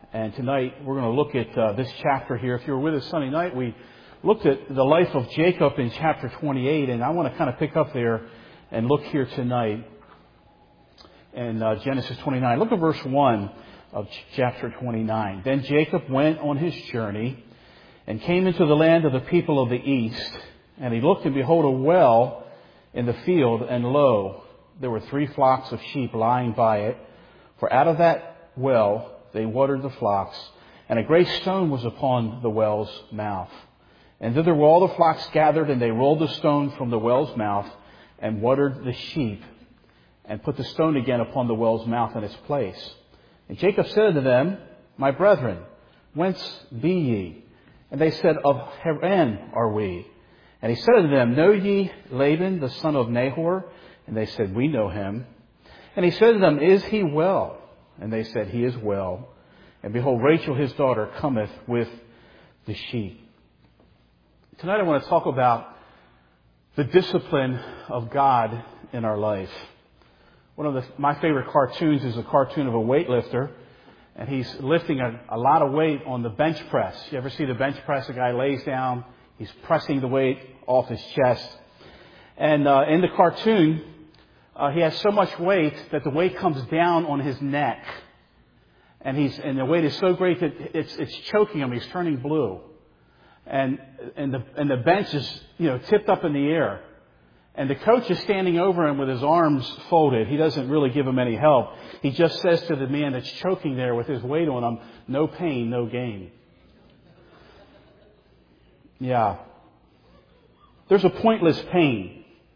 And tonight we're going to look at this chapter here. If you were with us Sunday night, we looked at the life of Jacob in chapter 28, and I want to kind of pick up there and look here tonight in Genesis 29. Look at verse 1 of chapter 29. Then Jacob went on his journey and came into the land of the people of the east. And he looked, and behold, a well in the field, and lo, there were 3 flocks of sheep lying by it. For out of that well they watered the flocks, and a great stone was upon the well's mouth. And thither were all the flocks gathered, and they rolled the stone from the well's mouth, and watered the sheep, and put the stone again upon the well's mouth in its place. And Jacob said unto them, My brethren, whence be ye? And they said, Of Haran are we. And he said unto them, Know ye Laban, the son of Nahor? And they said, We know him. And he said to them, Is he well? And they said, He is well. And behold, Rachel his daughter cometh with the sheep. Tonight I want to talk about the discipline of God in our life. One of my favorite cartoons is a cartoon of a weightlifter. And he's lifting a lot of weight on the bench press. You ever see the bench press? A guy lays down, he's pressing the weight off his chest. And in the cartoon, he has so much weight that the weight comes down on his neck. And the weight is so great that it's choking him. He's turning blue. And the bench is, tipped up in the air. And the coach is standing over him with his arms folded. He doesn't really give him any help. He just says to the man that's choking there with his weight on him, no pain, no gain. Yeah. There's a pointless pain.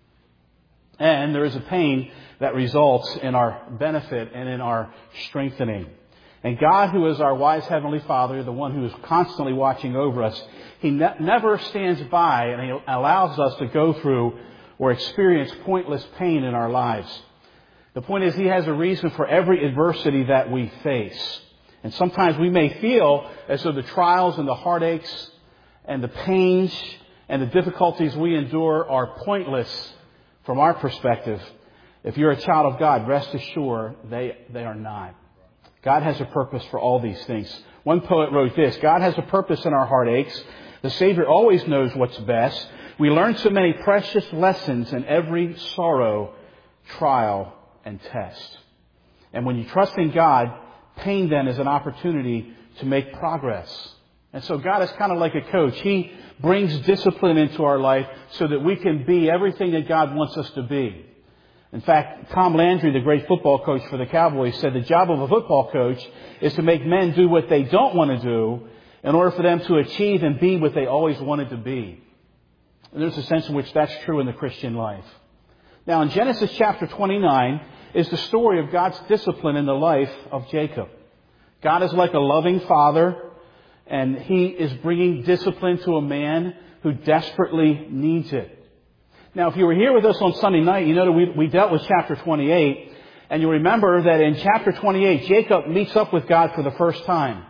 And there is a pain that results in our benefit and in our strengthening. And God, who is our wise Heavenly Father, the one who is constantly watching over us, He never stands by and He allows us to go through or experience pointless pain in our lives. The point is, He has a reason for every adversity that we face. And sometimes we may feel as though the trials and the heartaches and the pains and the difficulties we endure are pointless from our perspective. If you're a child of God, rest assured they are not. God has a purpose for all these things. One poet wrote this, God has a purpose in our heartaches. The Savior always knows what's best. We learn so many precious lessons in every sorrow, trial, and test. And when you trust in God, pain then is an opportunity to make progress. And so God is kind of like a coach. He brings discipline into our life so that we can be everything that God wants us to be. In fact, Tom Landry, the great football coach for the Cowboys, said the job of a football coach is to make men do what they don't want to do in order for them to achieve and be what they always wanted to be. And there's a sense in which that's true in the Christian life. Now, in Genesis chapter 29 is the story of God's discipline in the life of Jacob. God is like a loving father, and He is bringing discipline to a man who desperately needs it. Now, if you were here with us on Sunday night, you know that we dealt with chapter 28. And you remember that in chapter 28, Jacob meets up with God for the first time.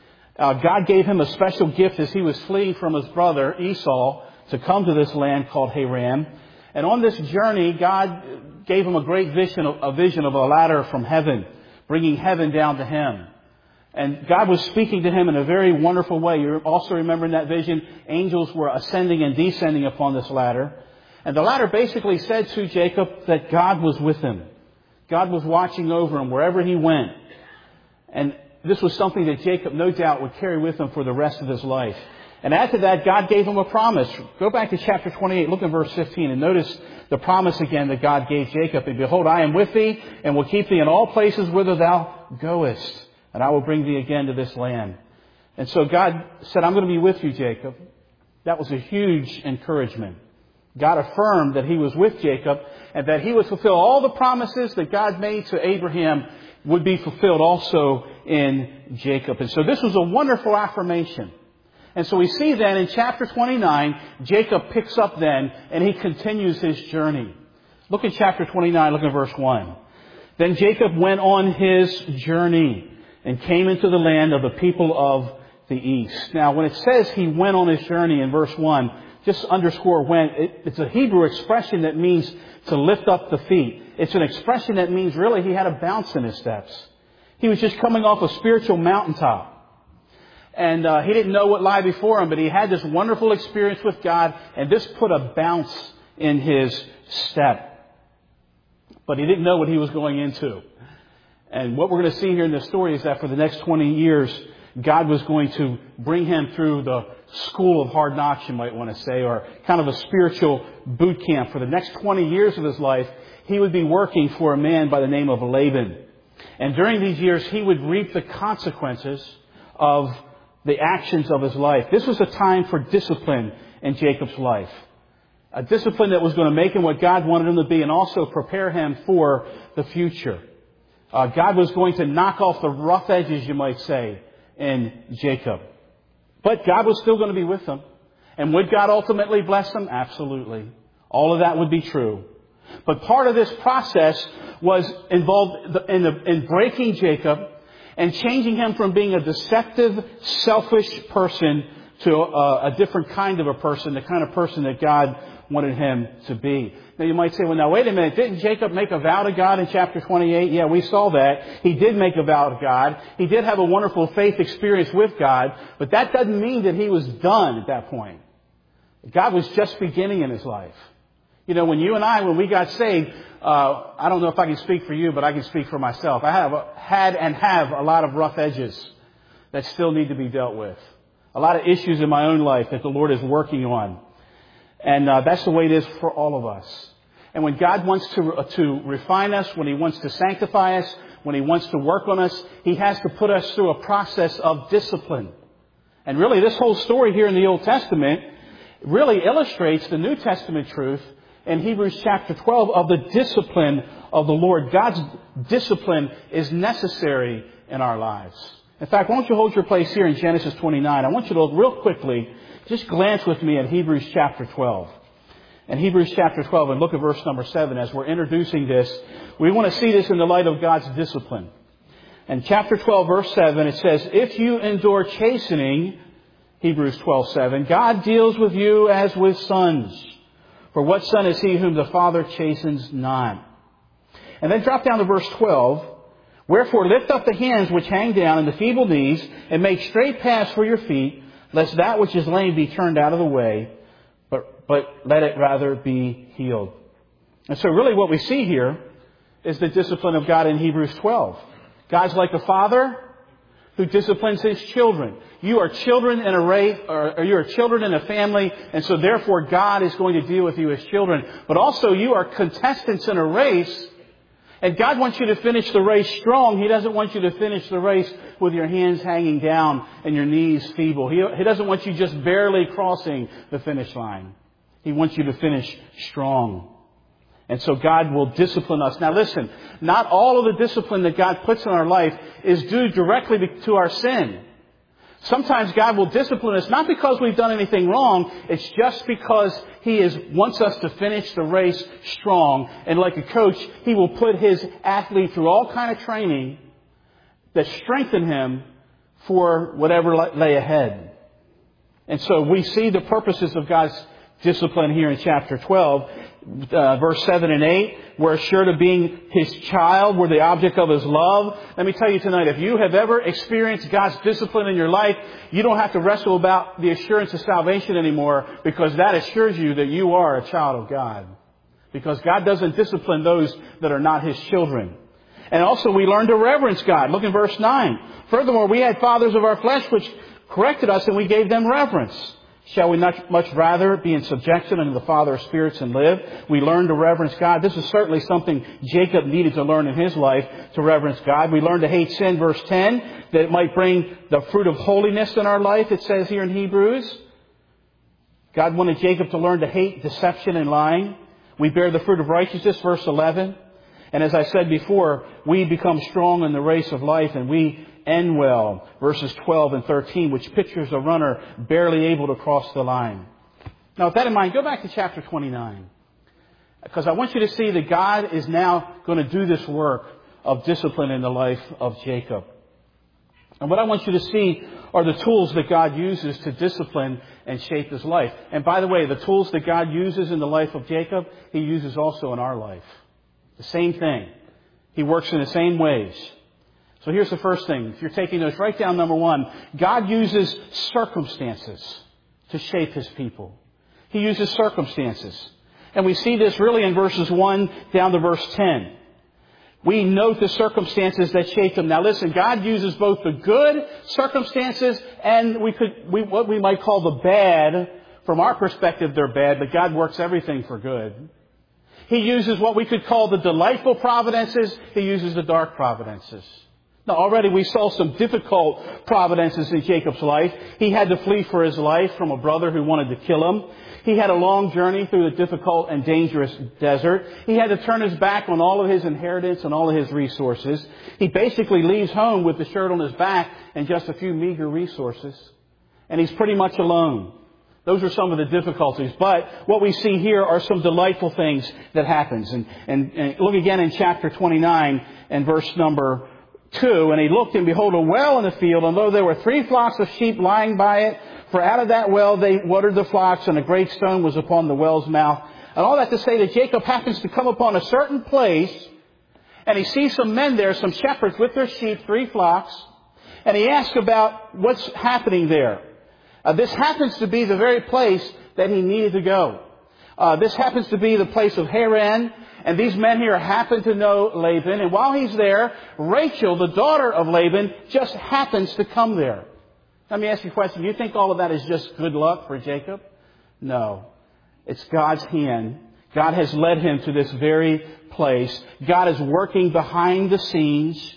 God gave him a special gift as he was fleeing from his brother Esau to come to this land called Haran. And on this journey, God gave him a great vision of a ladder from heaven, bringing heaven down to him. And God was speaking to him in a very wonderful way. You also remember in that vision, angels were ascending and descending upon this ladder. And the ladder basically said to Jacob that God was with him. God was watching over him wherever he went. And this was something that Jacob, no doubt, would carry with him for the rest of his life. And after that, God gave him a promise. Go back to chapter 28, look at verse 15, and notice the promise again that God gave Jacob. And behold, I am with thee, and will keep thee in all places whither thou goest, and I will bring thee again to this land. And so God said, I'm going to be with you, Jacob. That was a huge encouragement. God affirmed that He was with Jacob and that he would fulfill all the promises that God made to Abraham would be fulfilled also in Jacob. And so this was a wonderful affirmation. And so we see then in chapter 29, Jacob picks up then and he continues his journey. Look at chapter 29, look at verse 1. Then Jacob went on his journey and came into the land of the people of the east. Now, when it says he went on his journey in verse 1, just underscore went. It's a Hebrew expression that means to lift up the feet. It's an expression that means really he had a bounce in his steps. He was just coming off a spiritual mountaintop. And he didn't know what lay before him, but he had this wonderful experience with God, and this put a bounce in his step. But he didn't know what he was going into. And what we're going to see here in this story is that for the next 20 years, God was going to bring him through the school of hard knocks, you might want to say, or kind of a spiritual boot camp. For the next 20 years of his life, he would be working for a man by the name of Laban. And during these years, he would reap the consequences of the actions of his life. This was a time for discipline in Jacob's life. A discipline that was going to make him what God wanted him to be and also prepare him for the future. God was going to knock off the rough edges, you might say, in Jacob. But God was still going to be with him. And would God ultimately bless him? Absolutely. All of that would be true. But part of this process was involved in breaking Jacob and changing him from being a deceptive, selfish person to a different kind of a person, the kind of person that God wanted him to be. Now you might say, well, now wait a minute, didn't Jacob make a vow to God in chapter 28? Yeah, we saw that. He did make a vow to God. He did have a wonderful faith experience with God, but that doesn't mean that he was done at that point. God was just beginning in his life. You know, when we got saved, I don't know if I can speak for you, but I can speak for myself. I have a lot of rough edges that still need to be dealt with. A lot of issues in my own life that the Lord is working on. And that's the way it is for all of us. And when God wants to refine us, when He wants to sanctify us, when He wants to work on us, He has to put us through a process of discipline. And really, this whole story here in the Old Testament really illustrates the New Testament truth in Hebrews chapter 12 of the discipline of the Lord. God's discipline is necessary in our lives. In fact, why don't you hold your place here in Genesis 29? I want you to real quickly just glance with me at Hebrews chapter 12. In Hebrews chapter 12, and look at verse number 7 as we're introducing this. We want to see this in the light of God's discipline. In chapter 12, verse 7, it says, if you endure chastening, Hebrews 12:7, God deals with you as with sons. For what son is he whom the Father chastens not? And then drop down to verse 12. Wherefore lift up the hands which hang down and the feeble knees, and make straight paths for your feet, lest that which is lame be turned out of the way, but let it rather be healed. And so really what we see here is the discipline of God in Hebrews 12. God's like a father who disciplines his children. You are children in a race, or you are children in a family, and so therefore God is going to deal with you as children. But also you are contestants in a race, and God wants you to finish the race strong. He doesn't want you to finish the race with your hands hanging down and your knees feeble. He doesn't want you just barely crossing the finish line. He wants you to finish strong. And so God will discipline us. Now listen, not all of the discipline that God puts in our life is due directly to our sin. Sometimes God will discipline us not because we've done anything wrong. It's just because He wants us to finish the race strong. And like a coach, He will put his athlete through all kind of training that strengthen him for whatever lay ahead. And so we see the purposes of God's discipline here in chapter 12. Verse 7 and 8, we're assured of being His child. We're the object of His love. Let me tell you tonight, if you have ever experienced God's discipline in your life, you don't have to wrestle about the assurance of salvation anymore, because that assures you that you are a child of God. Because God doesn't discipline those that are not His children. And also we learn to reverence God. Look in verse 9. Furthermore, we had fathers of our flesh which corrected us, and we gave them reverence. Shall we not much rather be in subjection unto the Father of spirits and live? We learn to reverence God. This is certainly something Jacob needed to learn in his life, to reverence God. We learn to hate sin, verse 10, that it might bring the fruit of holiness in our life, it says here in Hebrews. God wanted Jacob to learn to hate deception and lying. We bear the fruit of righteousness, verse 11. And as I said before, we become strong in the race of life, and we end well, verses 12 and 13, which pictures a runner barely able to cross the line. Now, with that in mind, go back to chapter 29. Because I want you to see that God is now going to do this work of discipline in the life of Jacob. And what I want you to see are the tools that God uses to discipline and shape his life. And by the way, the tools that God uses in the life of Jacob, He uses also in our life. The same thing. He works in the same ways. So here's the first thing. If you're taking notes, write down number 1. God uses circumstances to shape His people. He uses circumstances. And we see this really in verses 1 down to verse 10. We note the circumstances that shape them. Now listen, God uses both the good circumstances and what we might call the bad. From our perspective, they're bad, but God works everything for good. He uses what we could call the delightful providences. He uses the dark providences. Now already we saw some difficult providences in Jacob's life. He had to flee for his life from a brother who wanted to kill him. He had a long journey through the difficult and dangerous desert. He had to turn his back on all of his inheritance and all of his resources. He basically leaves home with the shirt on his back and just a few meager resources. And he's pretty much alone. Those are some of the difficulties. But what we see here are some delightful things that happens. And look again in chapter 29 and verse number 2. And he looked, and behold, a well in the field, and lo, there were 3 flocks of sheep lying by it. For out of that well they watered the flocks, and a great stone was upon the well's mouth. And all that to say that Jacob happens to come upon a certain place, and he sees some men there, some shepherds with their sheep, 3 flocks. And he asks about what's happening there. This happens to be the very place that he needed to go. This happens to be the place of Haran. And these men here happen to know Laban. And while he's there, Rachel, the daughter of Laban, just happens to come there. Let me ask you a question. Do you think all of that is just good luck for Jacob? No. It's God's hand. God has led him to this very place. God is working behind the scenes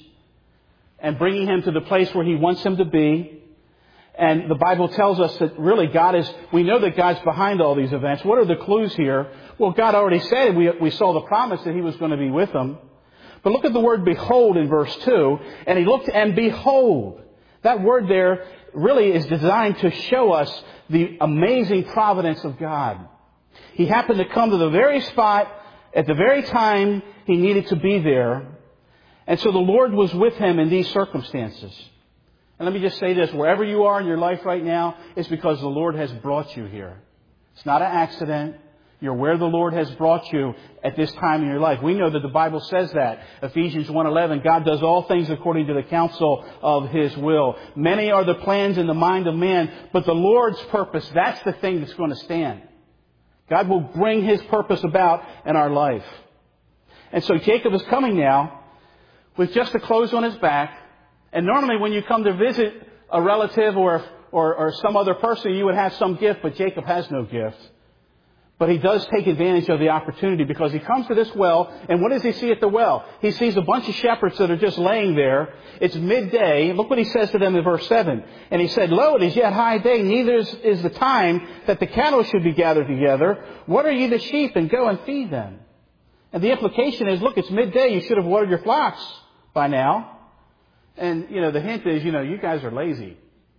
and bringing him to the place where He wants him to be. And the Bible tells us that really we know that God's behind all these events. What are the clues here? Well, God already said, we saw the promise that He was going to be with them. But look at the word behold in verse 2. And he looked, and behold. That word there really is designed to show us the amazing providence of God. He happened to come to the very spot at the very time he needed to be there. And so the Lord was with him in these circumstances. And let me just say this, wherever you are in your life right now, it's because the Lord has brought you here. It's not an accident. You're where the Lord has brought you at this time in your life. We know that the Bible says that. Ephesians 1:11, God does all things according to the counsel of His will. Many are the plans in the mind of man, but the Lord's purpose, that's the thing that's going to stand. God will bring His purpose about in our life. And so Jacob is coming now with just the clothes on his back. And normally when you come to visit a relative or some other person, you would have some gift, but Jacob has no gift. But he does take advantage of the opportunity because he comes to this well, and what does he see at the well? He sees a bunch of shepherds that are just laying there. It's midday. Look what he says to them in verse 7. And he said, Lo, it is yet high day, neither is the time that the cattle should be gathered together. Water ye the sheep and go and feed them. And the implication is, look, it's midday. You should have watered your flocks by now. And, the hint is, you guys are lazy.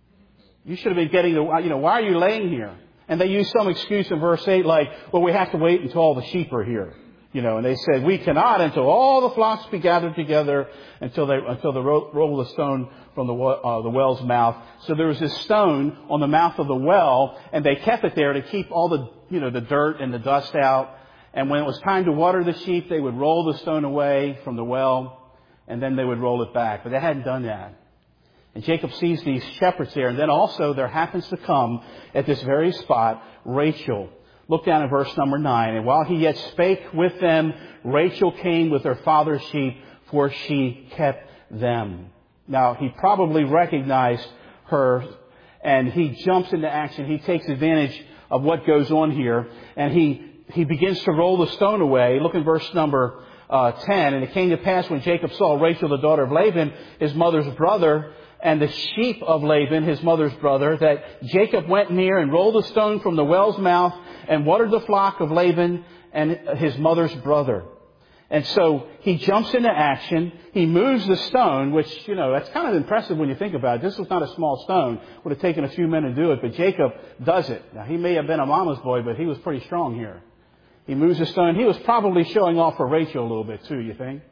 You should have been getting why are you laying here? And they use some excuse in verse 8 like, well, we have to wait until all the sheep are here. And they said, we cannot until all the flocks be gathered together until they roll the stone from the well's mouth. So there was this stone on the mouth of the well, and they kept it there to keep all the, the dirt and the dust out. And when it was time to water the sheep, they would roll the stone away from the well, and then they would roll it back. But they hadn't done that. And Jacob sees these shepherds there. And then also there happens to come at this very spot Rachel. Look down at verse number 9. And while he yet spake with them, Rachel came with her father's sheep, for she kept them. Now, he probably recognized her, and he jumps into action. He takes advantage of what goes on here. And he begins to roll the stone away. Look in verse number 10. And it came to pass when Jacob saw Rachel, the daughter of Laban, his mother's brother, and the sheep of Laban, his mother's brother, that Jacob went near and rolled a stone from the well's mouth and watered the flock of Laban and his mother's brother. And so he jumps into action. He moves the stone, which, that's kind of impressive when you think about it. This was not a small stone. It would have taken a few men to do it, but Jacob does it. Now, he may have been a mama's boy, but he was pretty strong here. He moves the stone. He was probably showing off for Rachel a little bit too, you think?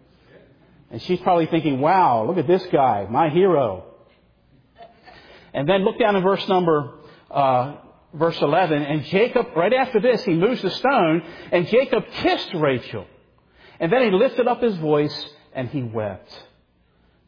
And she's probably thinking, wow, look at this guy, my hero. And then look down in verse 11. And Jacob, right after this, he moves the stone, and Jacob kissed Rachel. And then he lifted up his voice and he wept.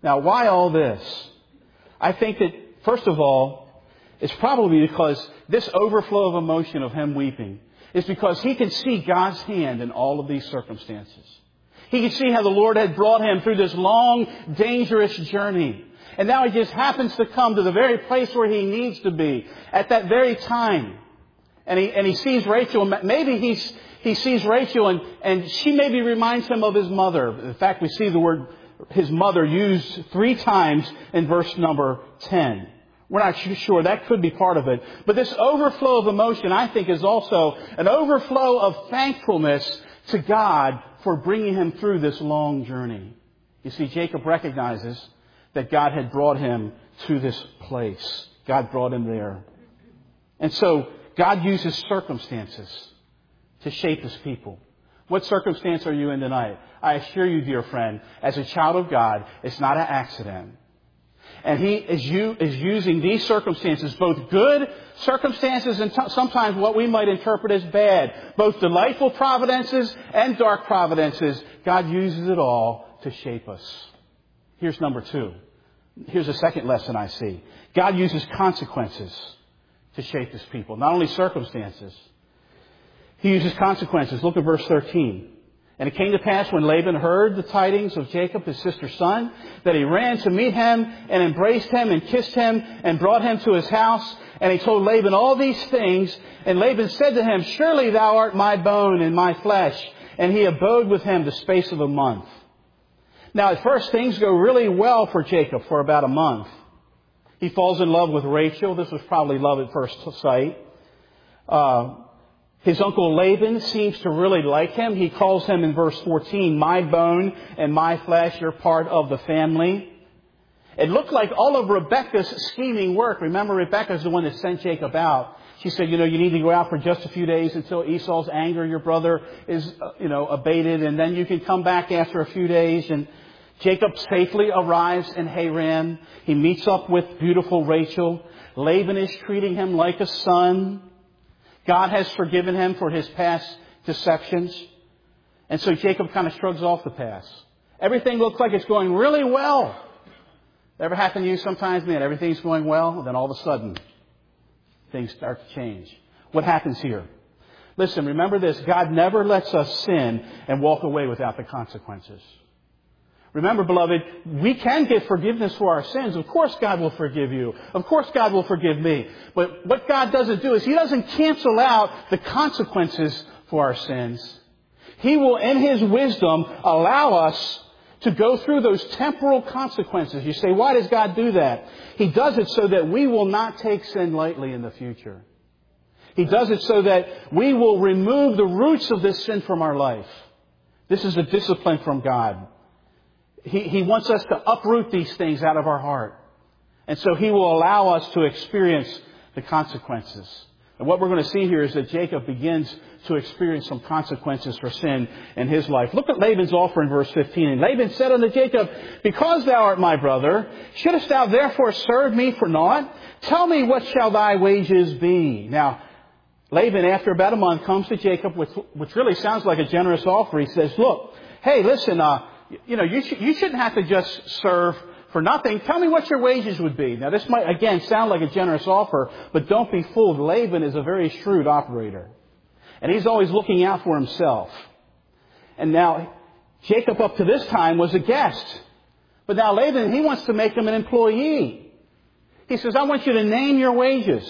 Now, why all this? I think that, first of all, it's probably because this overflow of emotion of him weeping is because he can see God's hand in all of these circumstances. He can see how the Lord had brought him through this long, dangerous journey. And now he just happens to come to the very place where he needs to be at that very time. And he sees Rachel. Maybe he sees Rachel and she maybe reminds him of his mother. In fact, we see the word his mother used 3 times in verse number 10. We're not sure. That could be part of it. But this overflow of emotion, I think, is also an overflow of thankfulness to God for bringing him through this long journey. You see, Jacob recognizes that God had brought him to this place. God brought him there. And so God uses circumstances to shape his people. What circumstance are you in tonight? I assure you, dear friend, as a child of God, it's not an accident. And He is using these circumstances, both good circumstances and sometimes what we might interpret as bad, both delightful providences and dark providences. God uses it all to shape us. Here's number 2. Here's a second lesson I see. God uses consequences to shape His people, not only circumstances. He uses consequences. Look at verse 13. And it came to pass when Laban heard the tidings of Jacob, his sister's son, that he ran to meet him and embraced him and kissed him and brought him to his house. And he told Laban all these things. And Laban said to him, Surely thou art my bone and my flesh. And he abode with him the space of a month. Now at first things go really well for Jacob for about a month. He falls in love with Rachel. This was probably love at first sight. His uncle Laban seems to really like him. He calls him in verse 14, my bone and my flesh, you're part of the family. It looked like all of Rebekah's scheming work. Remember, Rebekah's the one that sent Jacob out. She said, you need to go out for just a few days until Esau's anger, your brother, is, abated. And then you can come back after a few days. And Jacob safely arrives in Haran. He meets up with beautiful Rachel. Laban is treating him like a son. God has forgiven him for his past deceptions. And so Jacob kind of shrugs off the past. Everything looks like it's going really well. Ever happen to you sometimes, man? Everything's going well, then all of a sudden, things start to change. What happens here? Listen, remember this. God never lets us sin and walk away without the consequences. Remember, beloved, we can get forgiveness for our sins. Of course God will forgive you. Of course God will forgive me. But what God doesn't do is He doesn't cancel out the consequences for our sins. He will, in His wisdom, allow us to go through those temporal consequences. You say, why does God do that? He does it so that we will not take sin lightly in the future. He does it so that we will remove the roots of this sin from our life. This is a discipline from God. He wants us to uproot these things out of our heart. And so He will allow us to experience the consequences. And what we're going to see here is that Jacob begins to experience some consequences for sin in his life. Look at Laban's offer in verse 15. And Laban said unto Jacob, Because thou art my brother, shouldest thou therefore serve me for naught? Tell me, what shall thy wages be? Now, Laban, after about a month, comes to Jacob, which really sounds like a generous offer. He says, look, hey, listen, you shouldn't have to just serve for nothing. Tell me what your wages would be. Now, this might, again, sound like a generous offer, but don't be fooled. Laban is a very shrewd operator. And he's always looking out for himself. And now, Jacob up to this time was a guest. But now Laban, he wants to make him an employee. He says, I want you to name your wages.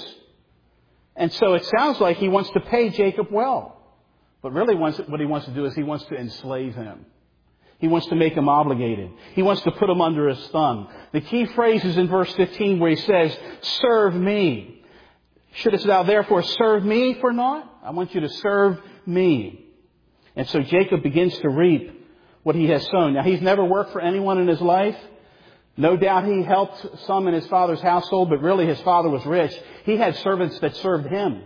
And so it sounds like he wants to pay Jacob well. But really what he wants to do is he wants to enslave him. He wants to make him obligated. He wants to put him under his thumb. The key phrase is in verse 15 where he says, serve me. Shouldest thou therefore serve me for naught? I want you to serve me. And so Jacob begins to reap what he has sown. Now, he's never worked for anyone in his life. No doubt he helped some in his father's household, but really his father was rich. He had servants that served him.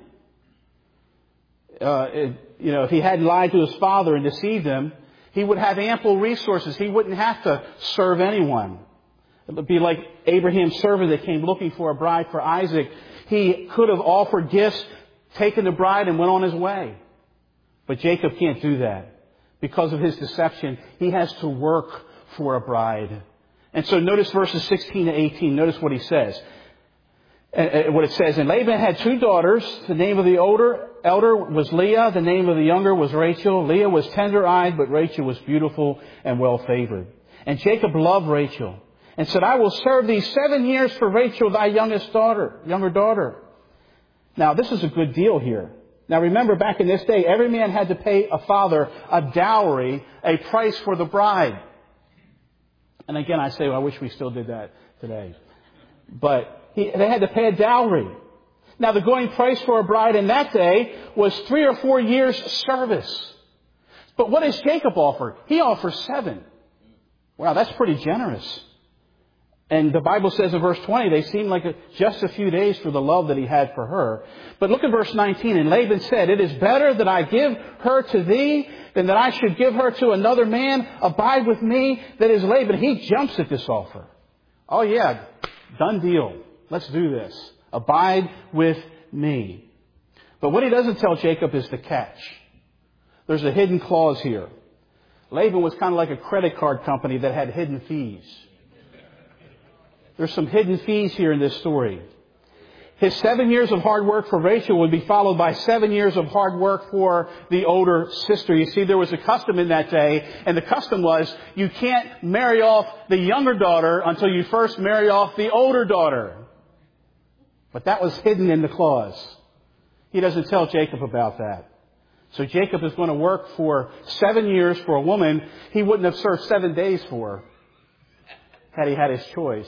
If he hadn't lied to his father and deceived him, he would have ample resources. He wouldn't have to serve anyone. It would be like Abraham's servant that came looking for a bride for Isaac. He could have offered gifts, taken the bride, and went on his way. But Jacob can't do that. Because of his deception, he has to work for a bride. And so notice verses 16 to 18. Notice what he says. What it says, and Laban had 2 daughters. The name of the elder was Leah. The name of the younger was Rachel. Leah was tender-eyed, but Rachel was beautiful and well-favored. And Jacob loved Rachel and said, I will serve thee 7 years for Rachel, thy younger daughter. Now, this is a good deal here. Now, remember, back in this day, every man had to pay a father a dowry, a price for the bride. And again, I say, well, I wish we still did that today. But they had to pay a dowry. Now, the going price for a bride in that day was 3 or 4 years' service. But what does Jacob offer? He offers 7. Wow, that's pretty generous. And the Bible says in verse 20, they seemed like just a few days for the love that he had for her. But look at verse 19. And Laban said, it is better that I give her to thee than that I should give her to another man. Abide with me. That is Laban. He jumps at this offer. Oh yeah, done deal. Let's do this. Abide with me. But what he doesn't tell Jacob is the catch. There's a hidden clause here. Laban was kind of like a credit card company that had hidden fees. There's some hidden fees here in this story. His 7 years of hard work for Rachel would be followed by 7 years of hard work for the older sister. You see, there was a custom in that day, and the custom was you can't marry off the younger daughter until you first marry off the older daughter. But that was hidden in the clause. He doesn't tell Jacob about that. So Jacob is going to work for 7 years for a woman he wouldn't have served 7 days for had he had his choice.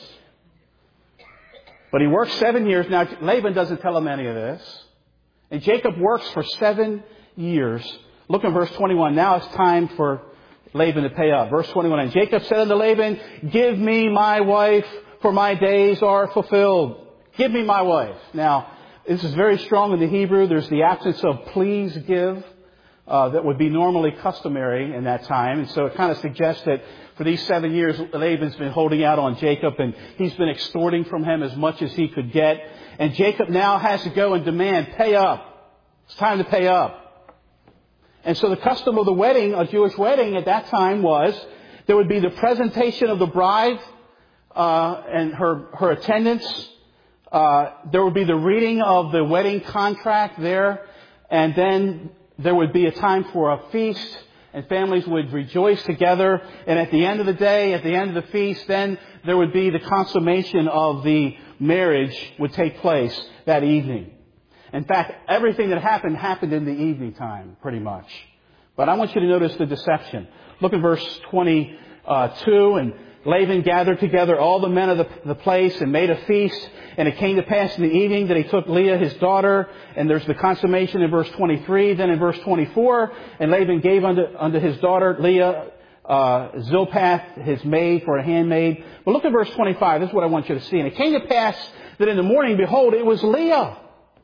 But he works 7 years. Now, Laban doesn't tell him any of this. And Jacob works for 7 years. Look at verse 21. Now it's time for Laban to pay up. Verse 21. And Jacob said unto Laban, give me my wife, for my days are fulfilled. Give me my wife. Now, this is very strong in the Hebrew. There's the absence of please give that would be normally customary in that time. And so it kind of suggests that for these 7 years, Laban's been holding out on Jacob, and he's been extorting from him as much as he could get. And Jacob now has to go and demand, pay up. It's time to pay up. And so the custom of the wedding, a Jewish wedding at that time was, there would be the presentation of the bride and her attendants. There would be the reading of the wedding contract there. And then there would be a time for a feast, and families would rejoice together. And at the end of the day, at the end of the feast, then there would be the consummation of the marriage would take place that evening. In fact, everything that happened in the evening time, pretty much. But I want you to notice the deception. Look at verse 22. And Laban gathered together all the men of the place and made a feast. And it came to pass in the evening that he took Leah, his daughter. And there's the consummation in verse 23. Then in verse 24, and Laban gave unto his daughter Leah Zilpath, his maid, for a handmaid. But look at verse 25. This is what I want you to see. And it came to pass that in the morning, behold, it was Leah.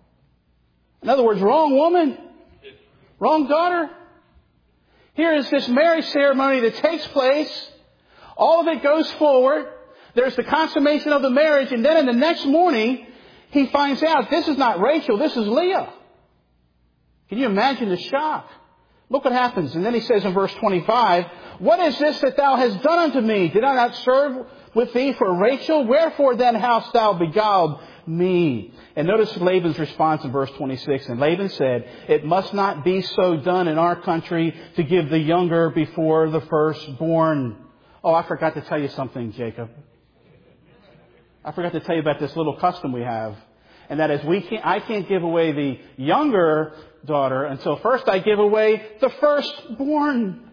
In other words, wrong woman. Wrong daughter. Here is this marriage ceremony that takes place. All of it goes forward. There's the consummation of the marriage. And then in the next morning, he finds out this is not Rachel, this is Leah. Can you imagine the shock? Look what happens. And then he says in verse 25, what is this that thou hast done unto me? Did I not serve with thee for Rachel? Wherefore then hast thou beguiled me? And notice Laban's response in verse 26. And Laban said, it must not be so done in our country to give the younger before the firstborn. Oh, I forgot to tell you something, Jacob. I forgot to tell you about this little custom we have. And that is I can't give away the younger daughter until first I give away the firstborn.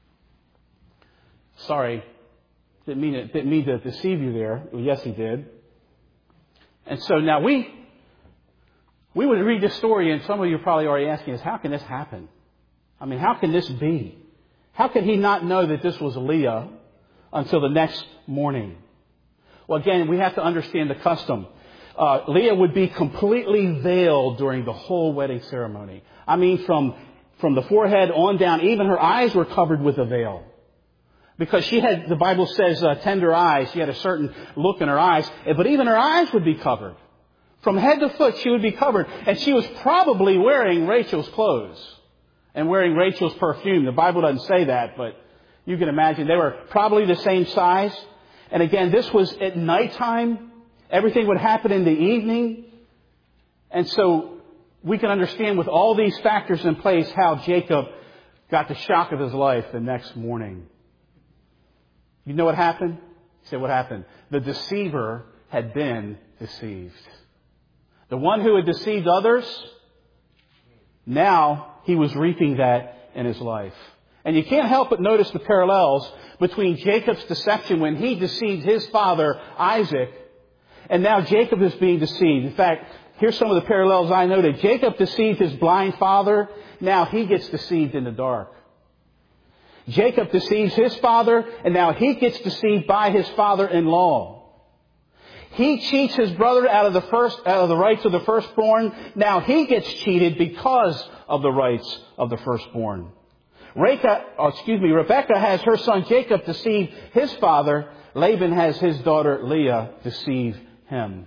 Sorry. Didn't mean to deceive you there. Well, yes, he did. And so now we would read this story, and some of you are probably already asking us, how can this happen? I mean, how can this be? How could he not know that this was Leah until the next morning? Well, again, we have to understand the custom. Leah would be completely veiled during the whole wedding ceremony. I mean, from the forehead on down, even her eyes were covered with a veil. Because she had, the Bible says, tender eyes. She had a certain look in her eyes. But even her eyes would be covered. From head to foot, she would be covered. And she was probably wearing Rachel's clothes and wearing Rachel's perfume. The Bible doesn't say that, but you can imagine they were probably the same size. And again, this was at nighttime. Everything would happen in the evening. And so we can understand with all these factors in place how Jacob got the shock of his life the next morning. You know what happened? He said, what happened? The deceiver had been deceived. The one who had deceived others, now he was reaping that in his life. And you can't help but notice the parallels between Jacob's deception when he deceived his father, Isaac, and now Jacob is being deceived. In fact, here's some of the parallels I noted. Jacob deceived his blind father. Now he gets deceived in the dark. Jacob deceives his father, and now he gets deceived by his father-in-law. He cheats his brother out of the rights of the firstborn. Now he gets cheated because of the rights of the firstborn. Rebekah has her son Jacob deceive his father. Laban has his daughter Leah deceive him.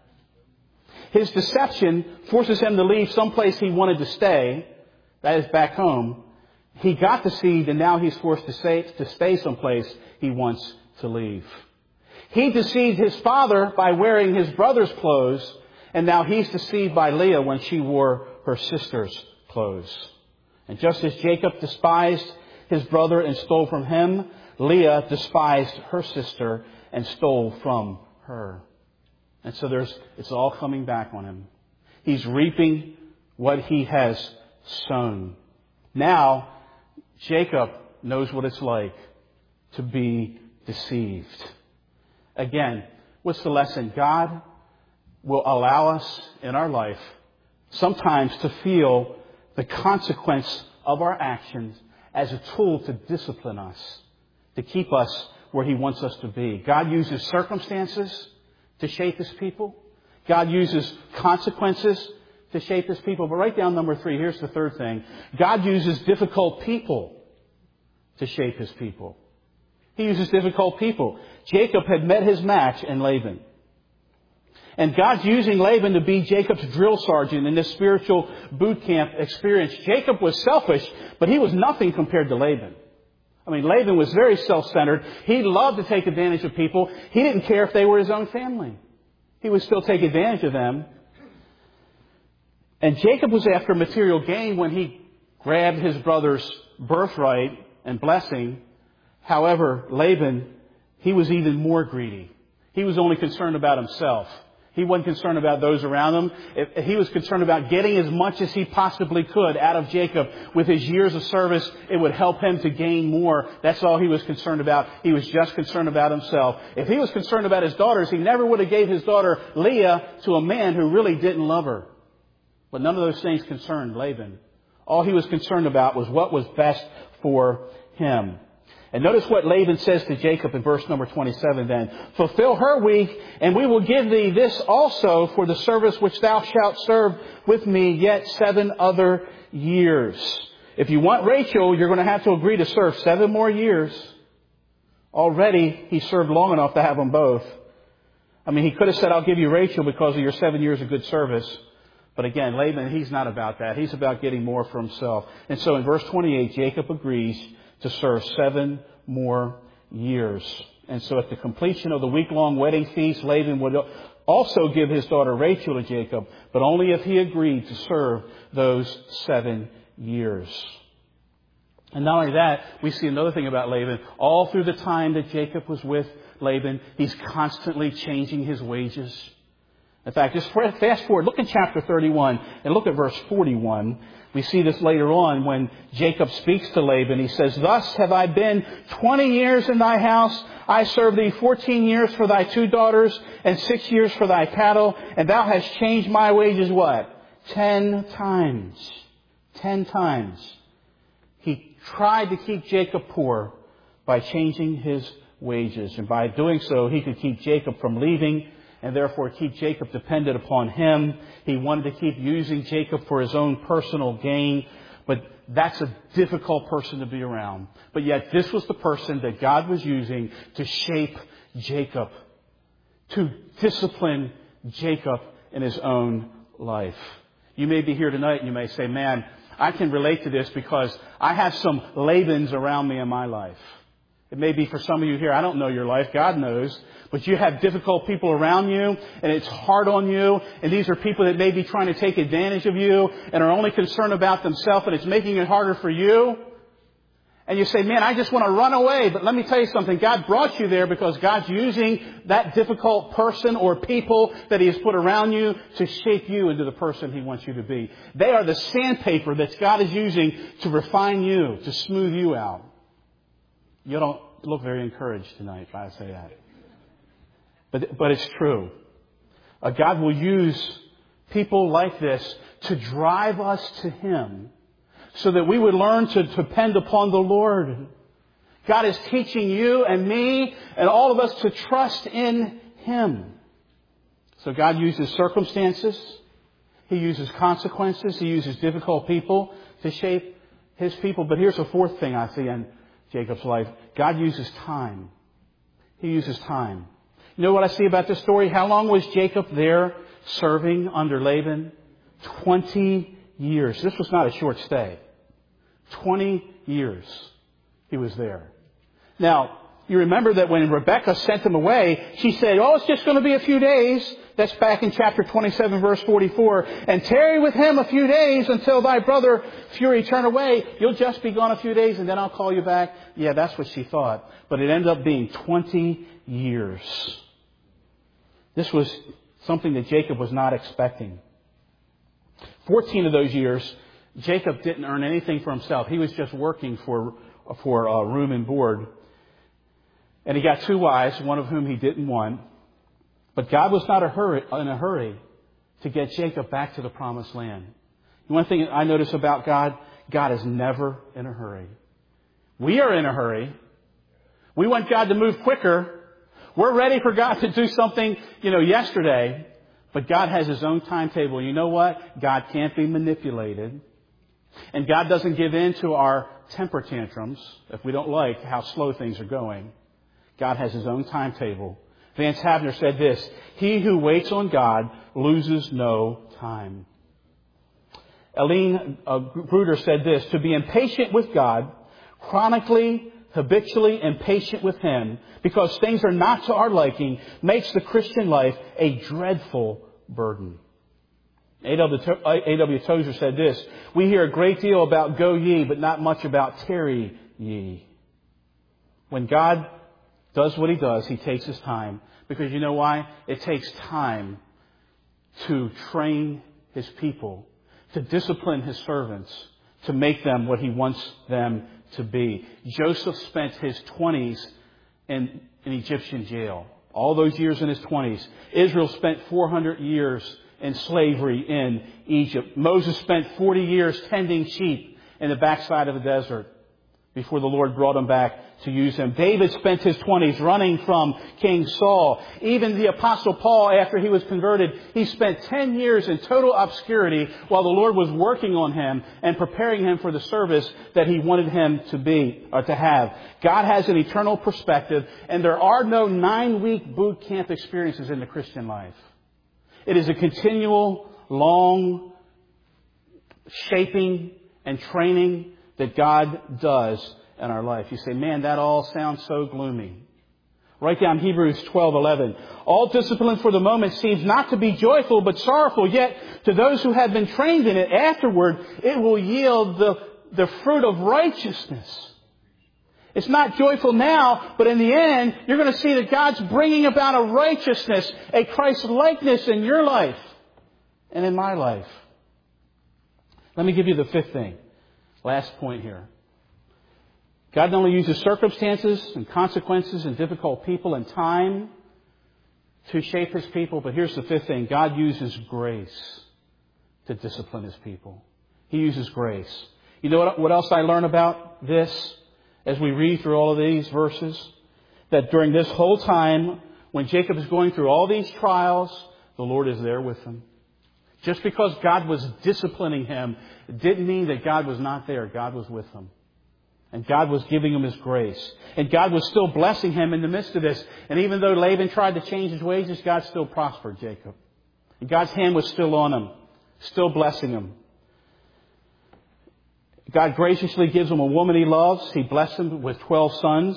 His deception forces him to leave someplace he wanted to stay, that is back home. He got deceived, and now he's forced to stay someplace he wants to leave. He deceived his father by wearing his brother's clothes, and now he's deceived by Leah when she wore her sister's clothes. And just as Jacob despised his brother and stole from him, Leah despised her sister and stole from her. And so it's all coming back on him. He's reaping what he has sown. Now, Jacob knows what it's like to be deceived. Again, what's the lesson? God will allow us in our life sometimes to feel the consequence of our actions as a tool to discipline us, to keep us where He wants us to be. God uses circumstances to shape His people. God uses consequences to shape His people. But write down number 3. Here's the third thing. God uses difficult people to shape His people. He uses difficult people. Jacob had met his match in Laban. And God's using Laban to be Jacob's drill sergeant in this spiritual boot camp experience. Jacob was selfish, but he was nothing compared to Laban. I mean, Laban was very self-centered. He loved to take advantage of people. He didn't care if they were his own family. He would still take advantage of them. And Jacob was after material gain when he grabbed his brother's birthright and blessing. However, Laban, he was even more greedy. He was only concerned about himself. He wasn't concerned about those around him. He was concerned about getting as much as he possibly could out of Jacob. With his years of service, it would help him to gain more. That's all he was concerned about. He was just concerned about himself. If he was concerned about his daughters, he never would have gave his daughter Leah to a man who really didn't love her. But none of those things concerned Laban. All he was concerned about was what was best for him. And notice what Laban says to Jacob in verse number 27 then. Fulfill her week, and we will give thee this also for the service which thou shalt serve with me yet 7 other years. If you want Rachel, you're going to have to agree to serve 7 more years. Already, he served long enough to have them both. I mean, he could have said, I'll give you Rachel because of your 7 years of good service. But again, Laban, he's not about that. He's about getting more for himself. And so in verse 28, Jacob agrees to serve 7 more years. And so at the completion of the week-long wedding feast, Laban would also give his daughter Rachel to Jacob, but only if he agreed to serve those 7 years. And not only that, we see another thing about Laban. All through the time that Jacob was with Laban, he's constantly changing his wages. In fact, just fast forward. Look in chapter 31 and look at verse 41. We see this later on when Jacob speaks to Laban. He says, Thus have I been 20 years in thy house. I served thee 14 years for thy 2 daughters and 6 years for thy cattle. And thou hast changed my wages what? 10 times. 10 times. He tried to keep Jacob poor by changing his wages. And by doing so, he could keep Jacob from leaving and therefore keep Jacob dependent upon him. He wanted to keep using Jacob for his own personal gain. But that's a difficult person to be around. But yet this was the person that God was using to shape Jacob, to discipline Jacob in his own life. You may be here tonight and you may say, man, I can relate to this because I have some Labans around me in my life. It may be for some of you here, I don't know your life, God knows, but you have difficult people around you, and it's hard on you, and these are people that may be trying to take advantage of you, and are only concerned about themselves, and it's making it harder for you. And you say, man, I just want to run away. But let me tell you something. God brought you there because God's using that difficult person or people that He has put around you to shape you into the person He wants you to be. They are the sandpaper that God is using to refine you, to smooth you out. You don't look very encouraged tonight if I say that. But it's true. God will use people like this to drive us to Him, so that we would learn to depend upon the Lord. God is teaching you and me and all of us to trust in Him. So God uses circumstances. He uses consequences. He uses difficult people to shape His people. But here's the fourth thing I see in Jacob's life. God uses time. He uses time. You know what I see about this story? How long was Jacob there serving under Laban? 20 years. This was not a short stay. 20 years he was there. Now, you remember that when Rebekah sent him away, she said, oh, it's just going to be a few days. That's back in chapter 27, verse 44. And tarry with him a few days until thy brother fury turn away. You'll just be gone a few days and then I'll call you back. Yeah, that's what she thought. But it ended up being 20 years. This was something that Jacob was not expecting. 14 of those years, Jacob didn't earn anything for himself. He was just working for room and board. And he got 2 wives, one of whom he didn't want. But God was not in a hurry to get Jacob back to the promised land. One thing I notice about God, God is never in a hurry. We are in a hurry. We want God to move quicker. We're ready for God to do something, yesterday. But God has His own timetable. You know what? God can't be manipulated. And God doesn't give in to our temper tantrums if we don't like how slow things are going. God has His own timetable. Vance Havner said this, he who waits on God loses no time. Eileen Bruder said this, to be impatient with God, chronically, habitually impatient with Him, because things are not to our liking, makes the Christian life a dreadful burden. A.W. Tozer said this, we hear a great deal about go ye, but not much about tarry ye. When God does what He does, He takes His time. Because you know why? It takes time to train His people, to discipline His servants, to make them what He wants them to be. Joseph spent his 20s in an Egyptian jail. All those years in his 20s. Israel spent 400 years in slavery in Egypt. Moses spent 40 years tending sheep in the backside of the desert before the Lord brought him back to use him. David spent his 20s running from King Saul. Even the Apostle Paul, after he was converted, he spent 10 years in total obscurity while the Lord was working on him and preparing him for the service that He wanted him to be or to have. God has an eternal perspective, and there are no 9-week boot camp experiences in the Christian life. It is a continual, long shaping and training that God does in our life. You say, man, that all sounds so gloomy. Write down Hebrews 12:11. All discipline for the moment seems not to be joyful but sorrowful, yet to those who have been trained in it afterward, it will yield the fruit of righteousness. It's not joyful now, but in the end, you're going to see that God's bringing about a righteousness, a Christ-likeness in your life and in my life. Let me give you the fifth thing. Last point here. God not only uses circumstances and consequences and difficult people and time to shape His people, but here's the fifth thing. God uses grace to discipline His people. He uses grace. You know what else I learn about this as we read through all of these verses? That during this whole time, when Jacob is going through all these trials, the Lord is there with him. Just because God was disciplining him didn't mean that God was not there. God was with him. And God was giving him His grace. And God was still blessing him in the midst of this. And even though Laban tried to change his wages, God still prospered Jacob. And God's hand was still on him, still blessing him. God graciously gives him a woman he loves. He blessed him with 12 sons and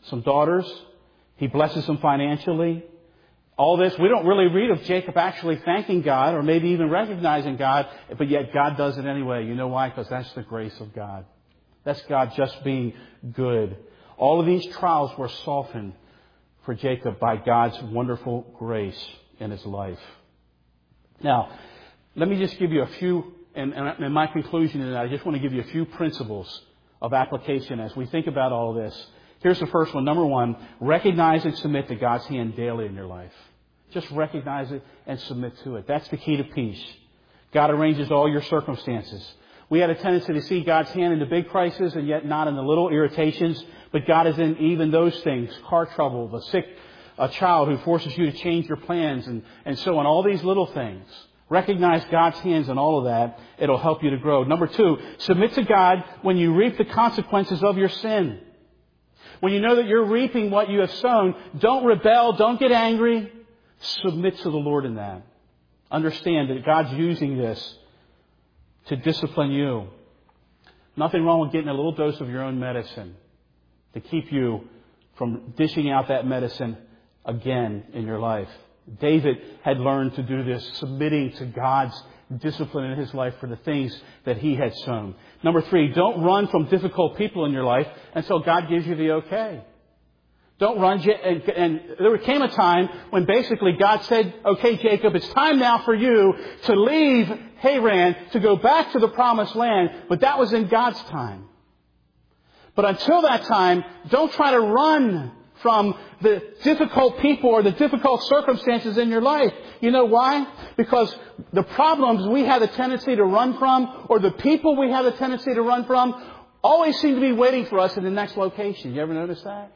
some daughters. He blesses them financially. All this, we don't really read of Jacob actually thanking God or maybe even recognizing God, but yet God does it anyway. You know why? Because that's the grace of God. That's God just being good. All of these trials were softened for Jacob by God's wonderful grace in his life. Now, let me just give you a few, and in my conclusion in that, I just want to give you a few principles of application as we think about all of this. Here's the first one. Number one, recognize and submit to God's hand daily in your life. Just recognize it and submit to it. That's the key to peace. God arranges all your circumstances. We had a tendency to see God's hand in the big crises and yet not in the little irritations. But God is in even those things. Car trouble, the sick, a child who forces you to change your plans and so on. All these little things. Recognize God's hands in all of that. It'll help you to grow. Number two, submit to God when you reap the consequences of your sin. When you know that you're reaping what you have sown, don't rebel, don't get angry. Submit to the Lord in that. Understand that God's using this to discipline you. Nothing wrong with getting a little dose of your own medicine to keep you from dishing out that medicine again in your life. David had learned to do this, submitting to God's discipline in his life for the things that he had sown. Number three, don't run from difficult people in your life until God gives you the okay. Don't run. And there came a time when basically God said, okay, Jacob, it's time now for you to leave Haran to go back to the promised land. But that was in God's time. But until that time, don't try to run from the difficult people or the difficult circumstances in your life. You know why? Because the problems we have a tendency to run from, or the people we have a tendency to run from, always seem to be waiting for us in the next location. You ever notice that?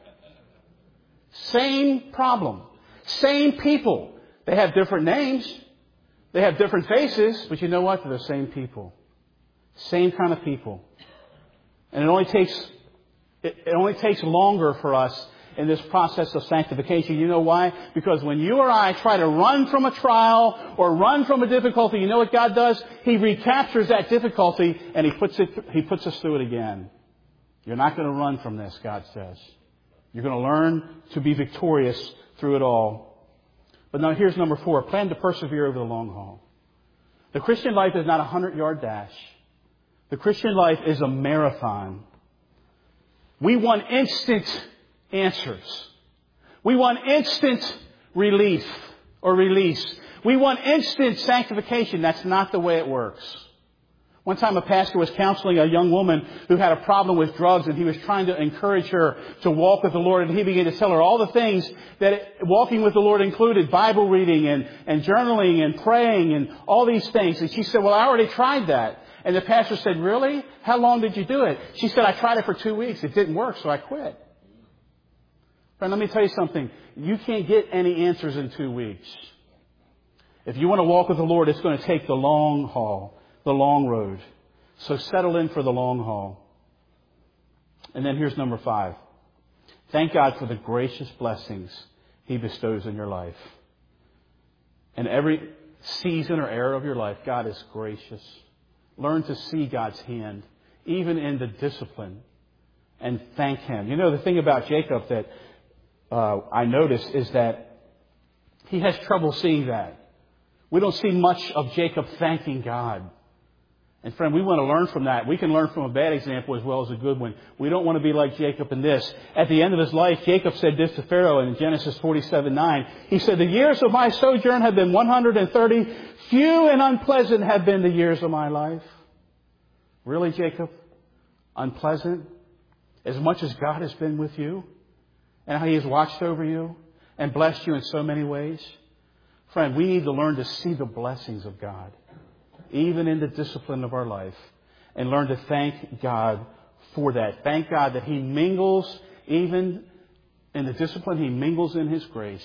Same problem. Same people. They have different names. They have different faces. But you know what? They're the same people. Same kind of people. And it only takes longer for us in this process of sanctification. You know why? Because when you or I try to run from a trial or run from a difficulty, you know what God does? He recaptures that difficulty and He puts us through it again. You're not going to run from this, God says. You're going to learn to be victorious through it all. But now here's number four. Plan to persevere over the long haul. The Christian life is not a 100-yard dash. The Christian life is a marathon. We want instant answers. We want instant relief or release. We want instant sanctification. That's not the way it works. One time a pastor was counseling a young woman who had a problem with drugs, and he was trying to encourage her to walk with the Lord, and he began to tell her all the things that walking with the Lord included: Bible reading and journaling and praying and all these things. And she said, well, I already tried that. And the pastor said, really? How long did you do it? She said, I tried it for 2 weeks. It didn't work, so I quit. Friend, let me tell you something. You can't get any answers in 2 weeks. If you want to walk with the Lord, it's going to take the long haul, the long road. So settle in for the long haul. And then here's number 5. Thank God for the gracious blessings He bestows in your life. In every season or era of your life, God is gracious. Learn to see God's hand, even in the discipline, and thank Him. You know, the thing about Jacob that I noticed is that he has trouble seeing that. We don't see much of Jacob thanking God. And friend, we want to learn from that. We can learn from a bad example as well as a good one. We don't want to be like Jacob in this. At the end of his life, Jacob said this to Pharaoh in Genesis 47:9. He said, the years of my sojourn have been 130. Few and unpleasant have been the years of my life. Really, Jacob? Unpleasant? As much as God has been with you and how He has watched over you and blessed you in so many ways. Friend, we need to learn to see the blessings of God, even in the discipline of our life, and learn to thank God for that. Thank God that He mingles, even in the discipline, He mingles in His grace.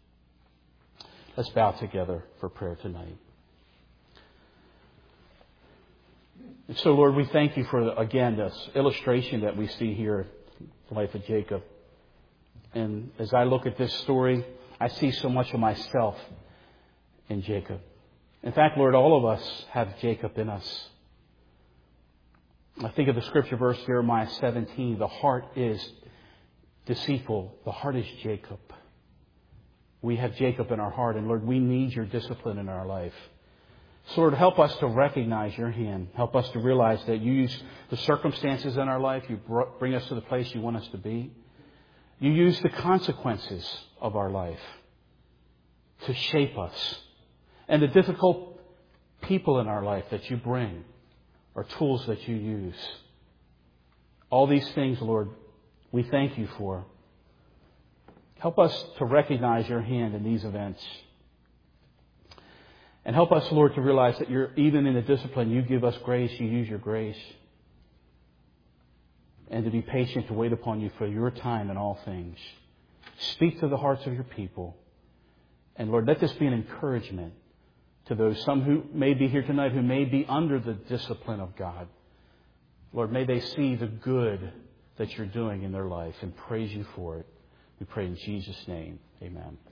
Let's bow together for prayer tonight. And so, Lord, we thank You for, again, this illustration that we see here, the life of Jacob. And as I look at this story, I see so much of myself in Jacob. In fact, Lord, all of us have Jacob in us. I think of the scripture verse, Jeremiah 17, the heart is deceitful. The heart is Jacob. We have Jacob in our heart, and Lord, we need your discipline in our life. So Lord, help us to recognize your hand. Help us to realize that you use the circumstances in our life. You bring us to the place you want us to be. You use the consequences of our life to shape us. And the difficult people in our life that you bring are tools that you use. All these things, Lord, we thank you for. Help us to recognize your hand in these events. And help us, Lord, to realize that even in the discipline, you give us grace, you use your grace. And to be patient, to wait upon you for your time in all things. Speak to the hearts of your people. And Lord, let this be an encouragement to those, some who may be here tonight, who may be under the discipline of God. Lord, may they see the good that you're doing in their life and praise you for it. We pray in Jesus' name. Amen.